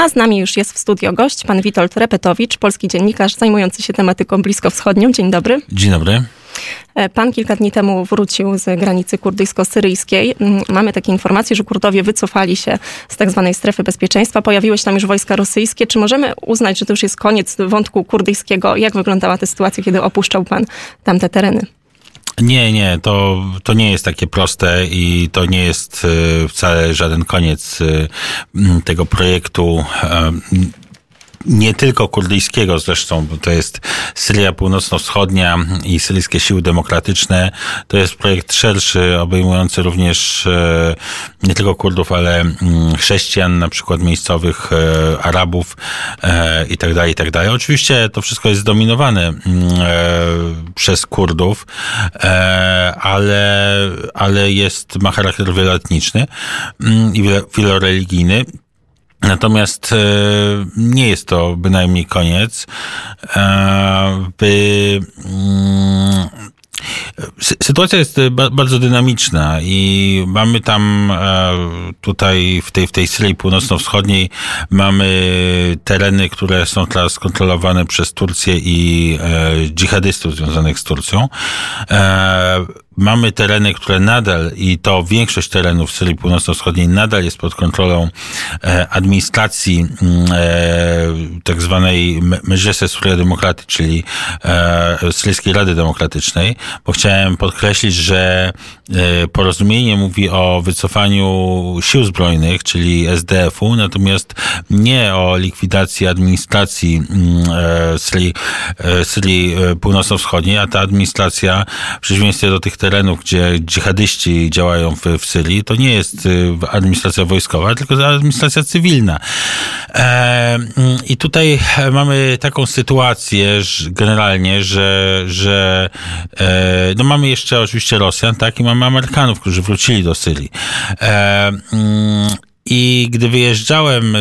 A z nami już jest w studio gość, pan Witold Repetowicz, polski dziennikarz zajmujący się tematyką bliskowschodnią. Dzień dobry. Dzień dobry. Pan kilka dni temu wrócił z granicy kurdyjsko-syryjskiej. Mamy takie informacje, że Kurdowie wycofali się z tak zwanej strefy bezpieczeństwa. Pojawiły się tam już wojska rosyjskie. Czy możemy uznać, że to już jest koniec wątku kurdyjskiego? Jak wyglądała ta sytuacja, kiedy opuszczał pan tamte tereny? Nie, to nie jest takie proste i to nie jest wcale żaden koniec tego projektu. Nie tylko kurdyjskiego zresztą, bo to jest Syria Północno-Wschodnia i Syryjskie Siły Demokratyczne. To jest projekt szerszy, obejmujący również nie tylko Kurdów, ale chrześcijan, na przykład miejscowych, Arabów i tak dalej. Oczywiście to wszystko jest zdominowane przez Kurdów, ale ma charakter wieloetniczny i wieloreligijny. Natomiast nie jest to bynajmniej koniec. Sytuacja jest bardzo dynamiczna i mamy tam tutaj w tej Syrii Północno-Wschodniej mamy tereny, które są teraz kontrolowane przez Turcję i dżihadystów związanych z Turcją. Mamy tereny, które nadal, i to większość terenów w Syrii Północno-Wschodniej nadal jest pod kontrolą administracji tak zwanej Meclise Surya Demokraty, czyli Syryjskiej Rady Demokratycznej, bo chciałem podkreślić, że porozumienie mówi o wycofaniu sił zbrojnych, czyli SDF-u, natomiast nie o likwidacji administracji Syrii Północno-Wschodniej, a ta administracja, w przeciwieństwie do tych terenów, gdzie dżihadyści działają w Syrii, to nie jest administracja wojskowa, tylko administracja cywilna. I tutaj mamy taką sytuację generalnie, że mamy jeszcze oczywiście Rosjan, tak, i mamy Amerykanów, którzy wrócili do Syrii. I gdy wyjeżdżałem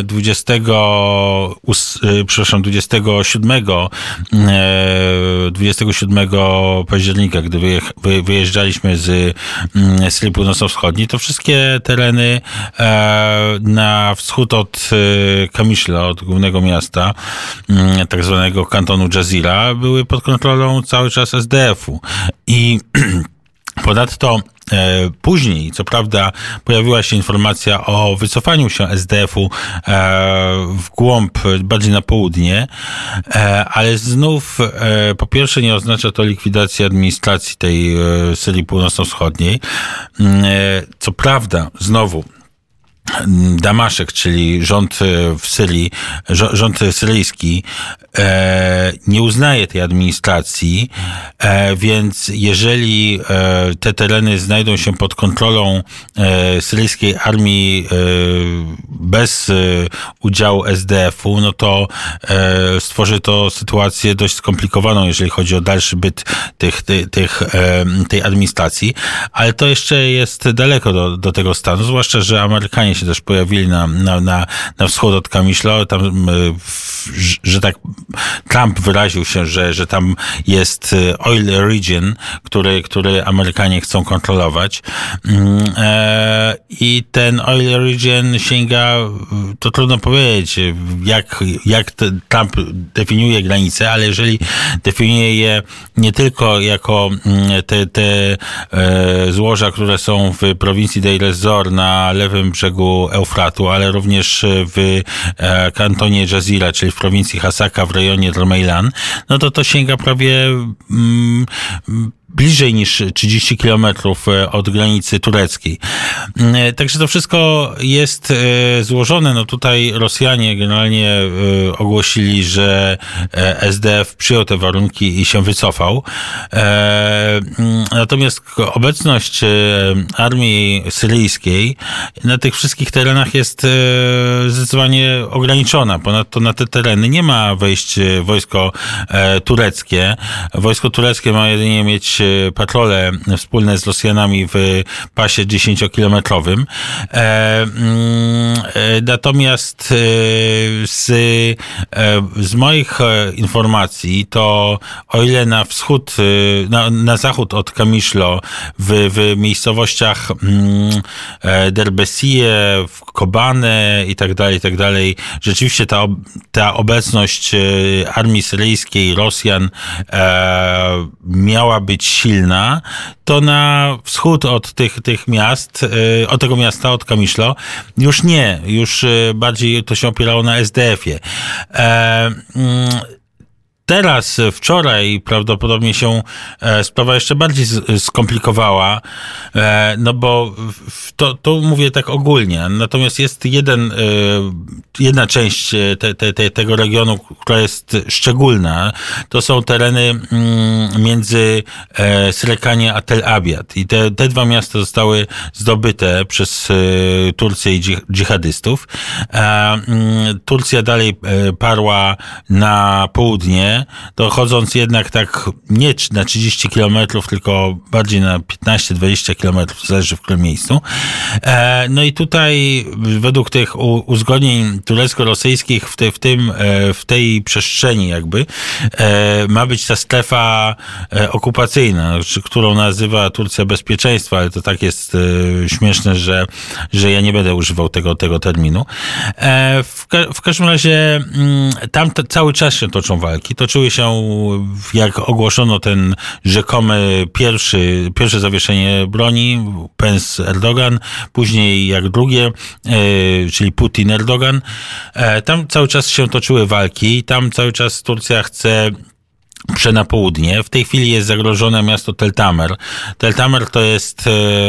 27 października, gdy wyjeżdżaliśmy z Syrii Północno-Wschodniej, to wszystkie tereny na wschód od Kamiszla, od głównego miasta, tak zwanego kantonu Jazira, były pod kontrolą cały czas SDF-u. I ponadto później, co prawda, pojawiła się informacja o wycofaniu się SDF-u w głąb, bardziej na południe, ale znów po pierwsze nie oznacza to likwidacji administracji tej Syrii Północno-Wschodniej. Co prawda, znowu, Damaszek, czyli rząd w Syrii, rząd syryjski nie uznaje tej administracji, więc jeżeli te tereny znajdą się pod kontrolą syryjskiej armii bez udziału SDF-u, no to stworzy to sytuację dość skomplikowaną, jeżeli chodzi o dalszy byt tej administracji, ale to jeszcze jest daleko do tego stanu, zwłaszcza, że Amerykanie się też pojawili na wschód od Kamiszla, tam, że tak Trump wyraził się, że tam jest oil region, który Amerykanie chcą kontrolować. I ten oil region sięga, to trudno powiedzieć, jak Trump definiuje granice, ale jeżeli definiuje je nie tylko jako te złoża, które są w prowincji Deir ez-Zor na lewym brzegu Eufratu, ale również w kantonie Jazira, czyli w prowincji Hasaka w rejonie Dromeilan, no to sięga prawie bliżej niż 30 kilometrów od granicy tureckiej. Także to wszystko jest złożone. No tutaj Rosjanie generalnie ogłosili, że SDF przyjął te warunki i się wycofał. Natomiast obecność armii syryjskiej na tych wszystkich terenach jest zdecydowanie ograniczona. Ponadto na te tereny nie ma wejść wojsko tureckie. Wojsko tureckie ma jedynie mieć patrole wspólne z Rosjanami w pasie 10-kilometrowym. Natomiast z moich informacji, to o ile na wschód, na zachód od Kamiszlo, w miejscowościach Derbesie, w Kobane i tak dalej, rzeczywiście ta obecność armii syryjskiej, Rosjan miała być silna, to na wschód od tych miast, od tego miasta, od Kamiszlo, już nie, już bardziej to się opierało na SDF-ie. Teraz, wczoraj prawdopodobnie się sprawa jeszcze bardziej skomplikowała, no bo to mówię tak ogólnie. Natomiast jest jedna część tego regionu, która jest szczególna. To są tereny między Srekanie a Tel Abiad. I te dwa miasta zostały zdobyte przez Turcję i dżihadystów. Turcja dalej parła na południe, dochodząc jednak tak nie na 30 kilometrów, tylko bardziej na 15-20 kilometrów, zależy w którym miejscu. No i tutaj według tych uzgodnień turecko-rosyjskich w tej przestrzeni jakby ma być ta strefa okupacyjna, którą nazywa Turcja bezpieczeństwa, ale to tak jest śmieszne, że ja nie będę używał tego terminu. W każdym razie tam cały czas się toczą walki. Toczyły się, jak ogłoszono ten rzekomy pierwsze zawieszenie broni, Pence-Erdogan, później jak drugie, czyli Putin-Erdogan. Tam cały czas się toczyły walki, tam cały czas Turcja chce na południe. W tej chwili jest zagrożone miasto Tel Tamer. Tel Tamer to jest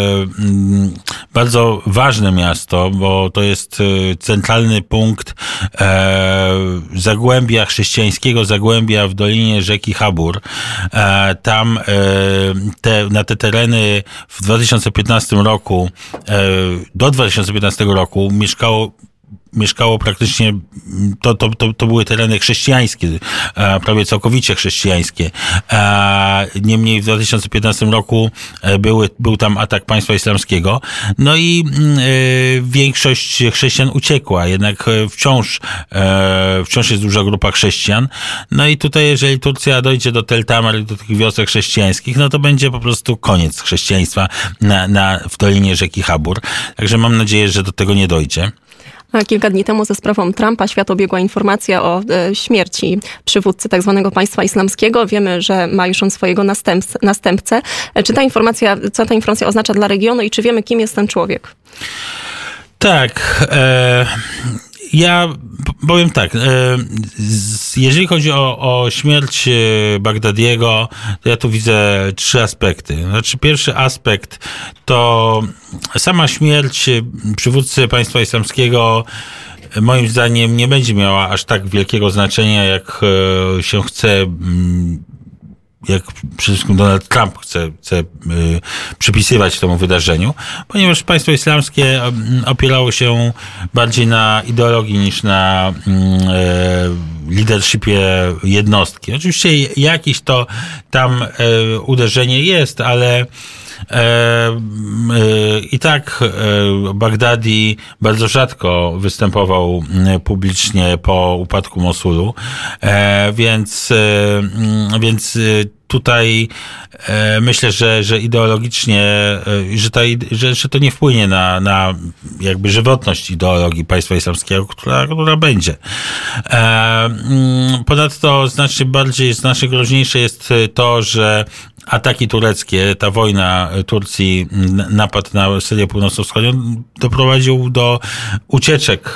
bardzo ważne miasto, bo to jest centralny punkt zagłębia chrześcijańskiego, zagłębia w dolinie rzeki Habur. Tam na te tereny w 2015 roku, do 2015 roku mieszkało praktycznie, to były tereny chrześcijańskie, prawie całkowicie chrześcijańskie. Niemniej w 2015 roku był tam atak państwa islamskiego. No i większość chrześcijan uciekła, jednak wciąż jest duża grupa chrześcijan. No i tutaj, jeżeli Turcja dojdzie do Tel Tamer i do tych wiosek chrześcijańskich, no to będzie po prostu koniec chrześcijaństwa w dolinie rzeki Habur. Także mam nadzieję, że do tego nie dojdzie. Kilka dni temu ze sprawą Trumpa świat obiegła informacja o śmierci przywódcy tzw. państwa islamskiego. Wiemy, że ma już on swojego następcę. Co ta informacja oznacza dla regionu i czy wiemy, kim jest ten człowiek? Tak. Ja powiem tak, jeżeli chodzi o śmierć Bagdadiego, to ja tu widzę 3 aspekty. Znaczy, pierwszy aspekt to sama śmierć przywódcy państwa islamskiego moim zdaniem nie będzie miała aż tak wielkiego znaczenia, jak się chce, jak przede wszystkim Donald Trump chce przypisywać temu wydarzeniu, ponieważ państwo islamskie opierało się bardziej na ideologii niż na leadershipie jednostki. Oczywiście jakieś to tam uderzenie jest, ale i tak Bagdadi bardzo rzadko występował publicznie po upadku Mosulu, więc tutaj myślę, że ideologicznie, że to nie wpłynie na jakby żywotność ideologii państwa islamskiego, która będzie. Ponadto znacznie groźniejsze jest to, że ataki tureckie, ta wojna Turcji, napad na Syrię Północno-Wschodnią doprowadził do ucieczek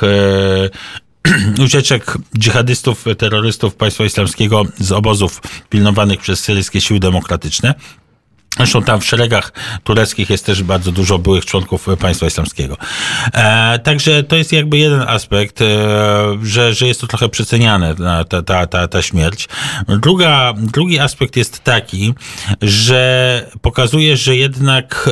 dżihadystów, terrorystów państwa islamskiego z obozów pilnowanych przez syryjskie siły demokratyczne. Zresztą tam w szeregach tureckich jest też bardzo dużo byłych członków państwa islamskiego. Także to jest jakby jeden aspekt, że jest to trochę przeceniane, ta śmierć. Drugi aspekt jest taki, że pokazuje, że jednak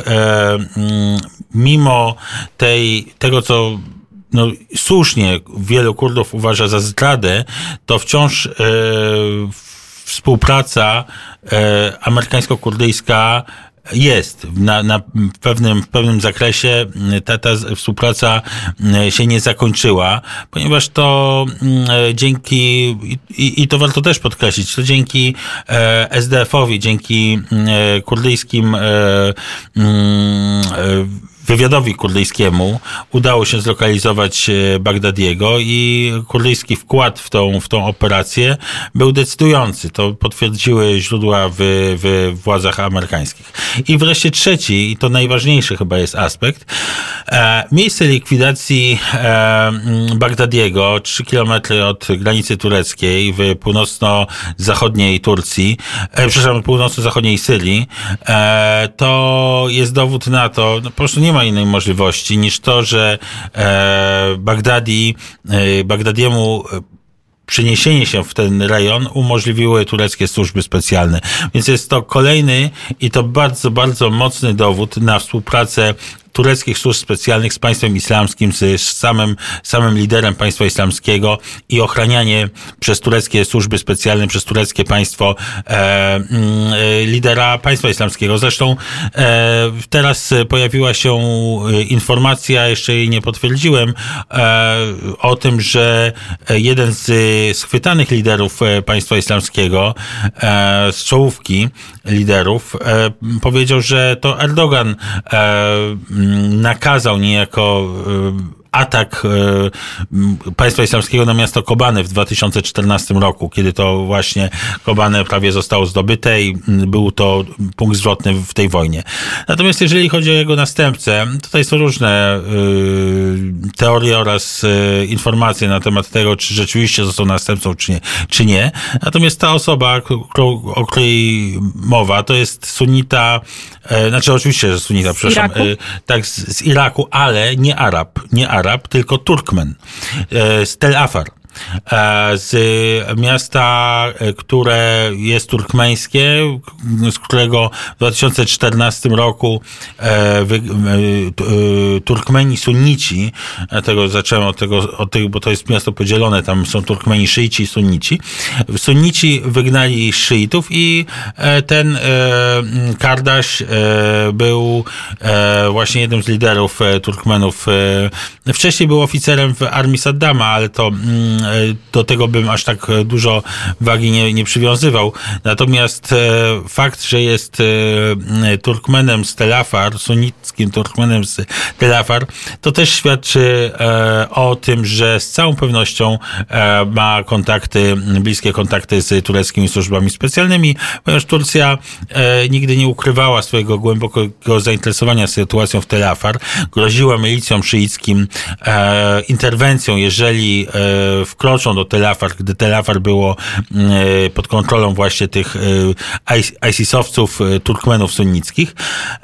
mimo tego, co słusznie wielu Kurdów uważa za zdradę, to wciąż współpraca amerykańsko-kurdyjska jest w pewnym zakresie ta współpraca się nie zakończyła, ponieważ to dzięki, i to warto też podkreślić, to dzięki SDF-owi, dzięki kurdyjskim wywiadowi kurdyjskiemu udało się zlokalizować Bagdadiego i kurdyjski wkład w tą operację był decydujący. To potwierdziły źródła w władzach amerykańskich. I wreszcie trzeci, i to najważniejszy chyba jest aspekt, miejsce likwidacji Bagdadiego, 3 kilometry od granicy tureckiej w północno-zachodniej Turcji, północno-zachodniej Syrii, to jest dowód na to, po prostu nie ma innej możliwości niż to, że Bagdadiemu przeniesienie się w ten rejon umożliwiły tureckie służby specjalne. Więc jest to kolejny i to bardzo, bardzo mocny dowód na współpracę tureckich służb specjalnych z państwem islamskim, z samym liderem państwa islamskiego i ochranianie przez tureckie służby specjalne, przez tureckie państwo lidera państwa islamskiego. Zresztą teraz pojawiła się informacja, jeszcze jej nie potwierdziłem, o tym, że jeden z schwytanych liderów państwa islamskiego, z czołówki liderów, powiedział, że to Erdogan nakazał niejako atak państwa islamskiego na miasto Kobane w 2014 roku, kiedy to właśnie Kobane prawie zostało zdobyte i był to punkt zwrotny w tej wojnie. Natomiast jeżeli chodzi o jego następcę, tutaj są różne teorie oraz informacje na temat tego, czy rzeczywiście został następcą, czy nie. Natomiast ta osoba, o której mowa, to jest sunnita, znaczy oczywiście, że sunnita, przepraszam, tak, z Iraku, ale nie Arab, tylko Turkmen, z Tel Afar. Z miasta, które jest turkmeńskie, z którego w 2014 roku Turkmeni sunnici, dlatego zacząłem od tego, bo to jest miasto podzielone, tam są Turkmeni szyici i sunnici. Sunnici wygnali szyitów i ten Kardaś był właśnie jednym z liderów Turkmenów. Wcześniej był oficerem w armii Saddama, ale to do tego bym aż tak dużo wagi nie przywiązywał. Natomiast fakt, że jest Turkmenem z Tel Afar, sunnickim Turkmenem z Tel Afar, to też świadczy o tym, że z całą pewnością ma bliskie kontakty z tureckimi służbami specjalnymi, ponieważ Turcja nigdy nie ukrywała swojego głębokiego zainteresowania sytuacją w Tel Afar. Groziła milicjom szyickim interwencją, jeżeli wkroczą do Tel Afar, gdy Tel Afar było pod kontrolą właśnie tych ISIS-owców, Turkmenów sunnickich.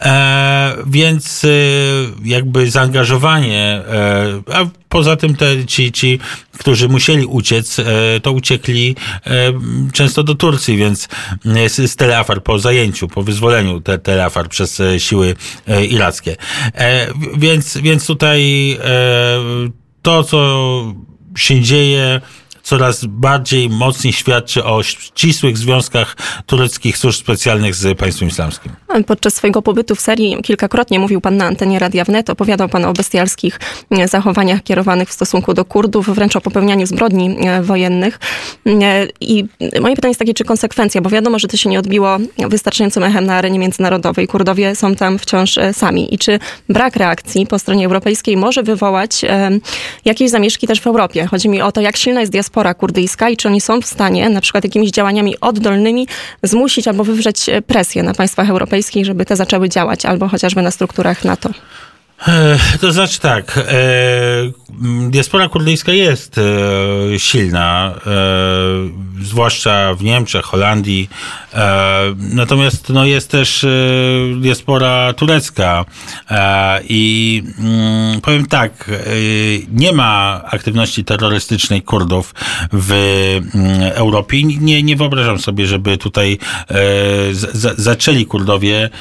Więc jakby zaangażowanie, a poza tym ci, którzy musieli uciec, to uciekli często do Turcji, więc z Tel Afar po zajęciu, po wyzwoleniu Tel Afar przez siły irackie. Więc tutaj to, co się dzieje, coraz bardziej mocniej świadczy o ścisłych związkach tureckich służb specjalnych z państwem islamskim. Podczas swojego pobytu w Syrii kilkakrotnie mówił pan na antenie Radia Wnet, opowiadał pan o bestialskich zachowaniach kierowanych w stosunku do Kurdów, wręcz o popełnianiu zbrodni wojennych. I moje pytanie jest takie, czy konsekwencja, bo wiadomo, że to się nie odbiło wystarczającym echem na arenie międzynarodowej. Kurdowie są tam wciąż sami. I czy brak reakcji po stronie europejskiej może wywołać jakieś zamieszki też w Europie? Chodzi mi o to, jak silna jest diaspora kurdyjska i czy oni są w stanie na przykład jakimiś działaniami oddolnymi zmusić albo wywrzeć presję na państwach europejskich, żeby te zaczęły działać, albo chociażby na strukturach NATO. To znaczy tak, diaspora kurdyjska jest silna, zwłaszcza w Niemczech, Holandii, natomiast jest też diaspora turecka i powiem tak, nie ma aktywności terrorystycznej Kurdów w Europie. Nie wyobrażam sobie, żeby tutaj zaczęli Kurdowie,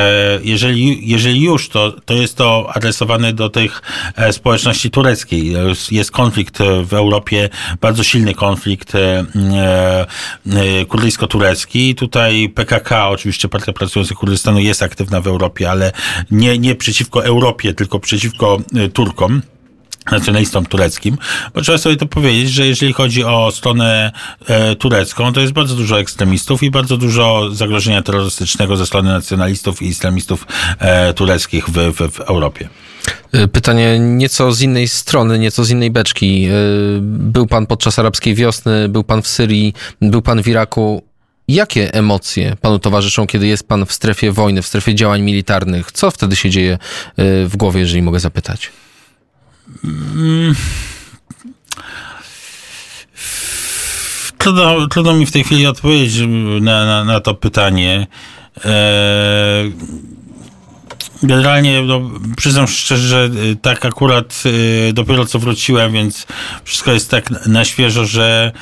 jeżeli już, to jest to adresowany do tych społeczności tureckiej. Jest konflikt w Europie, bardzo silny konflikt kurdyjsko-turecki. Tutaj PKK, oczywiście Partia Pracujących Kurdystanu, jest aktywna w Europie, ale nie przeciwko Europie, tylko przeciwko Turkom, nacjonalistom tureckim, bo trzeba sobie to powiedzieć, że jeżeli chodzi o stronę turecką, to jest bardzo dużo ekstremistów i bardzo dużo zagrożenia terrorystycznego ze strony nacjonalistów i islamistów tureckich w Europie. Pytanie nieco z innej strony, nieco z innej beczki. Był pan podczas arabskiej wiosny, był pan w Syrii, był pan w Iraku. Jakie emocje panu towarzyszą, kiedy jest pan w strefie wojny, w strefie działań militarnych? Co wtedy się dzieje w głowie, jeżeli mogę zapytać? Trudno mi w tej chwili odpowiedzieć na to pytanie. Generalnie, przyznam szczerze, że tak akurat dopiero co wróciłem, więc wszystko jest tak na świeżo, że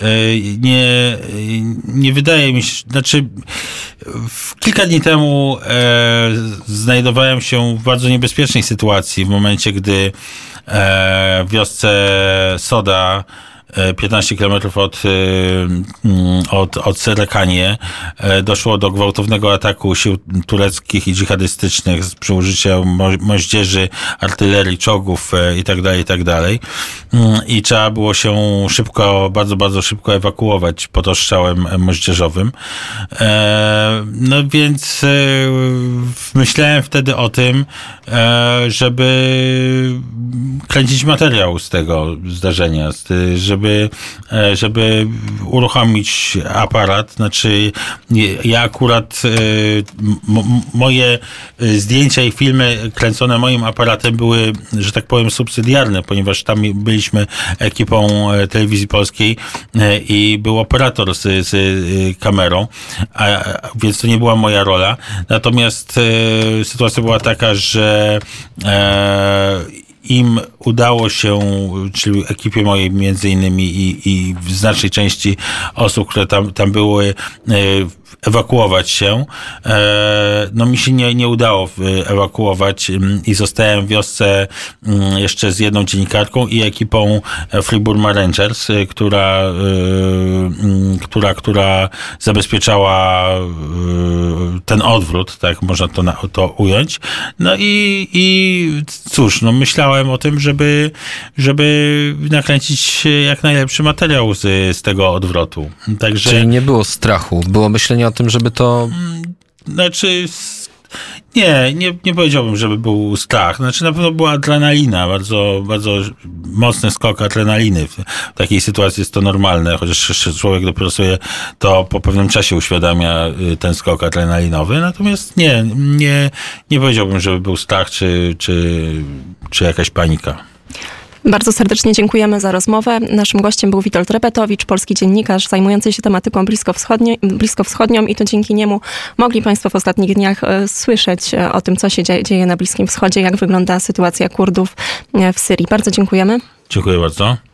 nie wydaje mi się, kilka dni temu znajdowałem się w bardzo niebezpiecznej sytuacji w momencie, gdy w wiosce Soda, 15 km od Serrekanie, doszło do gwałtownego ataku sił tureckich i dżihadystycznych przy użyciu moździerzy, artylerii, czołgów itd. I trzeba było się bardzo, bardzo szybko ewakuować pod ostrzałem moździerzowym. No więc myślałem wtedy o tym, żeby kręcić materiał z tego zdarzenia, żeby uruchomić aparat. Ja akurat moje zdjęcia i filmy kręcone moim aparatem były, że tak powiem, subsydiarne, ponieważ tam byliśmy ekipą Telewizji Polskiej i był operator z kamerą, więc to nie była moja rola. Natomiast sytuacja była taka, że im udało się, czyli ekipie mojej między innymi i w znacznej części osób, które tam były, ewakuować się. No mi się nie udało ewakuować i zostałem w wiosce jeszcze z jedną dziennikarką i ekipą Free Burma Rangers, która zabezpieczała ten odwrót, tak można to ująć. No i cóż, myślałem o tym, żeby nakręcić jak najlepszy materiał z tego odwrotu. Także... Czyli nie było strachu, było myślenie o tym, żeby to... Nie powiedziałbym, żeby był strach. Na pewno była adrenalina, bardzo, bardzo mocny skok adrenaliny. W takiej sytuacji jest to normalne, chociaż człowiek dopiero sobie to po pewnym czasie uświadamia, ten skok adrenalinowy. Natomiast nie powiedziałbym, żeby był strach czy jakaś panika. Bardzo serdecznie dziękujemy za rozmowę. Naszym gościem był Witold Rebetowicz, polski dziennikarz zajmujący się tematyką bliskowschodnią i to dzięki niemu mogli Państwo w ostatnich dniach słyszeć o tym, co się dzieje na Bliskim Wschodzie, jak wygląda sytuacja Kurdów w Syrii. Bardzo dziękujemy. Dziękuję bardzo.